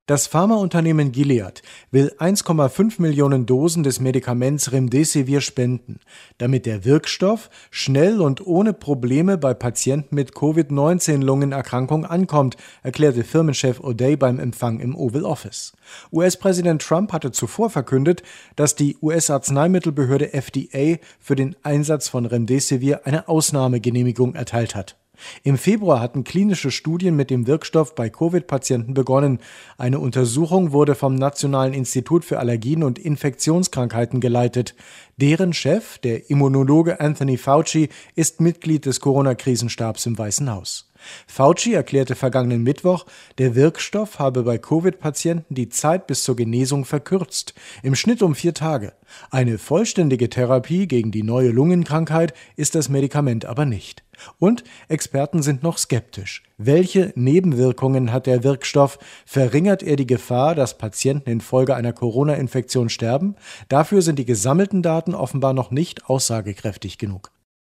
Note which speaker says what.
Speaker 1: Das Pharmaunternehmen Gilead will 1,5 Millionen Dosen des Medikaments Remdesivir spenden, damit der Wirkstoff schnell und ohne Probleme bei Patienten mit Covid-19-Lungenerkrankung ankommt, erklärte Firmenchef O'Day beim Empfang im Oval Office. US-Präsident Trump hatte zuvor verkündet, dass die US-Arzneimittelbehörde FDA für den Einsatz von Remdesivir eine Ausnahmegenehmigung erteilt hat. Im Februar hatten klinische Studien mit dem Wirkstoff bei Covid-Patienten begonnen. Eine Untersuchung wurde vom Nationalen Institut für Allergien und Infektionskrankheiten geleitet. Deren Chef, der Immunologe Anthony Fauci, ist Mitglied des Corona-Krisenstabs im Weißen Haus. Fauci erklärte vergangenen Mittwoch, der Wirkstoff habe bei Covid-Patienten die Zeit bis zur Genesung verkürzt, im Schnitt um 4 Tage. Eine vollständige Therapie gegen die neue Lungenkrankheit ist das Medikament aber nicht. Und Experten sind noch skeptisch. Welche Nebenwirkungen hat der Wirkstoff? Verringert er die Gefahr, dass Patienten infolge einer Corona-Infektion sterben? Dafür sind die gesammelten Daten offenbar noch nicht aussagekräftig genug.